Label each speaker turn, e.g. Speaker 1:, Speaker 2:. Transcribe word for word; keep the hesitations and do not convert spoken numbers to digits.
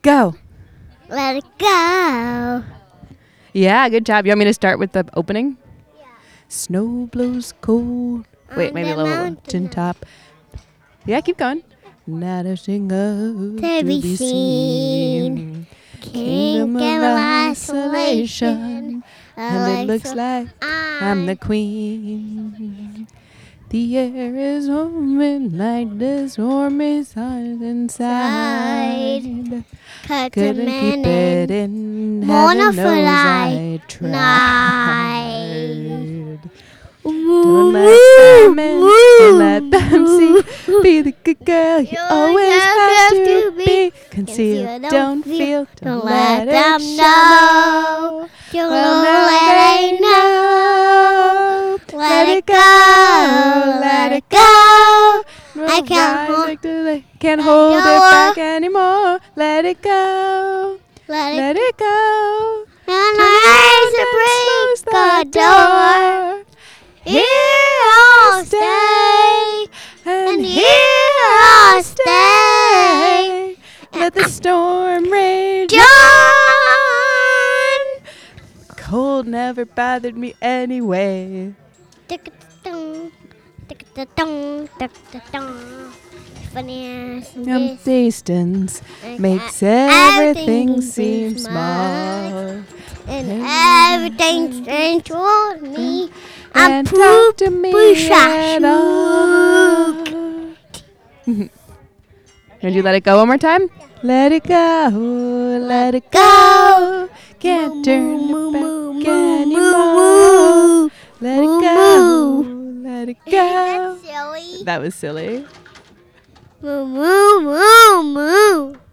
Speaker 1: go.
Speaker 2: Let it go.
Speaker 1: Yeah, good job. You want me to start with the opening?
Speaker 2: Yeah.
Speaker 1: Snow blows cold. Wait,
Speaker 2: On
Speaker 1: maybe
Speaker 2: the
Speaker 1: a little
Speaker 2: mountain
Speaker 1: mountain top. Yeah, keep going. Not a single
Speaker 2: To be seen.
Speaker 1: Kingdom of isolation. And it looks like I'm the queen. The air is warm like the storm is hot inside.
Speaker 2: Cut
Speaker 1: Couldn't keep it in.
Speaker 2: Mona
Speaker 1: Heaven knows I
Speaker 2: fly
Speaker 1: tried. Don't let them in and let them see. Be the good girl you always have to be. Conceal, don't feel, don't let them know.
Speaker 2: Don't
Speaker 1: Well,
Speaker 2: let it know.
Speaker 1: Let it go, let it go.
Speaker 2: I can't hold-
Speaker 1: hold, can't hold it back anymore. Let it go,
Speaker 2: Let it
Speaker 1: let it go.
Speaker 2: And eyes to break the door. Here I'll stay,
Speaker 1: and
Speaker 2: and here I'll stay.
Speaker 1: Let the storm rage
Speaker 2: John,
Speaker 1: Cold never bothered me anyway.
Speaker 2: tick-a-dong, tick-a-dong, tick-a-dong. Funniest in
Speaker 1: Um,
Speaker 2: this
Speaker 1: distance
Speaker 2: Like
Speaker 1: makes
Speaker 2: that.
Speaker 1: everything
Speaker 2: Everything
Speaker 1: seem
Speaker 2: seems
Speaker 1: small.
Speaker 2: and everything's strange toward me. I'm
Speaker 1: And
Speaker 2: poop
Speaker 1: talk to me
Speaker 2: pusha
Speaker 1: at all. Can you let it go one more time? Let it go, let it go. Can't turn it back anymore. Let it go, let it go.
Speaker 2: Silly.
Speaker 1: That was silly.
Speaker 2: Moo moo moo moo.